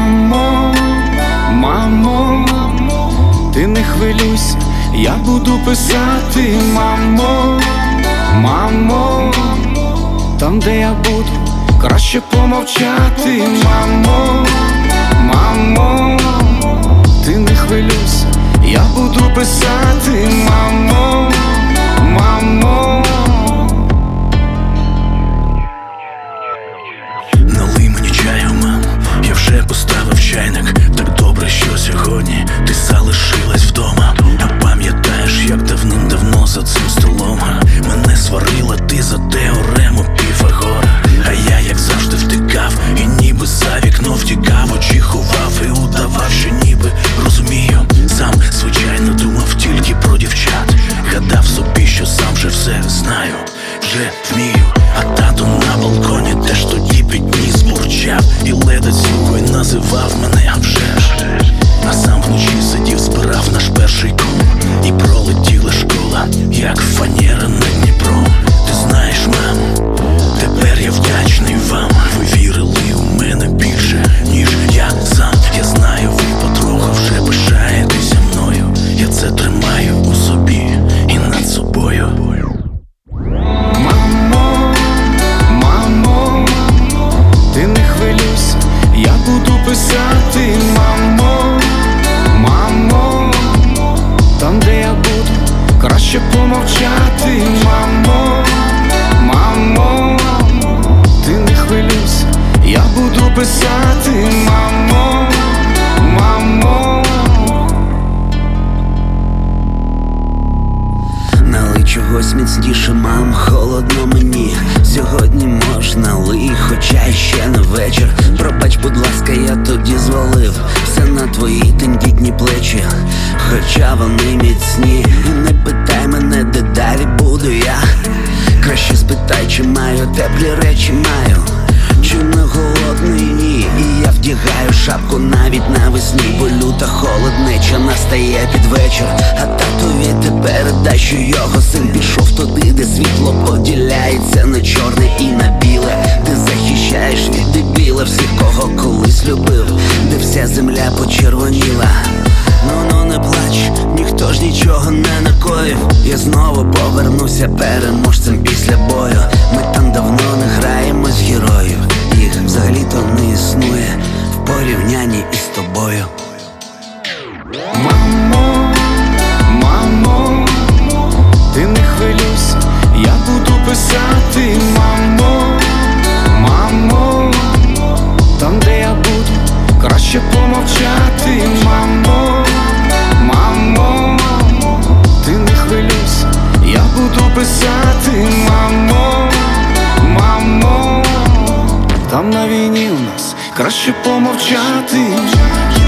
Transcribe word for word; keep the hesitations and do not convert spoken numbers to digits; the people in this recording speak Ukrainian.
Мамо, мамо, ти не хвилюйся, я буду писати. Мамо, мамо, там, де я буду, краще помовчати. Мамо, мамо, ти не хвилюйся, я буду писати. Мамо, мамо. Налий мені чаю, мам, я вже поставив чайник. Так добре, що сьогодні ти залишилась вдома. А пам'ятаєш, як давним-давно за цим столом мене сварила ти за теорему Піфагора. А я, як завжди, втикав і ніби за вікно втікав, очі ховав і удавав, що ніби розумію. Сам, звичайно, думав тільки про дівчат. Гадав собі, що сам вже все знаю, вже вмію. А тато на балконі теж тоді підніс, бурчав і ледо цілкою називав мене, а вже ж. А сам вночі сидів, збирав наш перший ком, і пролетіла школа, як фанера над Дніпром. Ти знаєш, мамо, тепер я вдячний вам. Ви вірили у мене більше, ніж я сам. Я знаю, ви потроху вже пишаєтеся мною. Я це тримаю у собі і над собою. Мамо, мамо, ти не хвилюйся, я буду писати. Мамо, мамо, там, де я буду, краще помовчати. Мамо, мамо, ти не хвилюйся, я буду писати. Мамо, мамо. Налий чогось міцніше, мам, холодно мені. Сьогодні можна лий, хоча ще не вечір. Пробач, будь ласка, я тоді звалив все на твої тендітні плечі, хоча вони міцні. І не питай мене, де далі буду я. Краще спитай, чи маю теплі речі, маю, чи не голодний, ні. І я вдягаю шапку навіть навесні, бо люта холоднеча настає під вечір. А татові ти передай, що його син пішов туди, де світло поділяється на чорне і на біле. Ти захищаєш від дебіла всіх, кого колись любив, де вся земля почервоніла. Ну-ну, не плач, ніхто ж нічого не накоїв. Я знову повернуся переможцем після бою. Ми там давно не граємось героїв, їх взагалі-то не існує в порівнянні із тобою. Мамо, мамо, ти не хвилюйся, я буду писати. Мамо, мамо, там, де я буду, краще помовчати. Мамо, мамо, ти не хвилюйся, я буду писати. Мамо, мамо, там на війні у нас краще помовчати.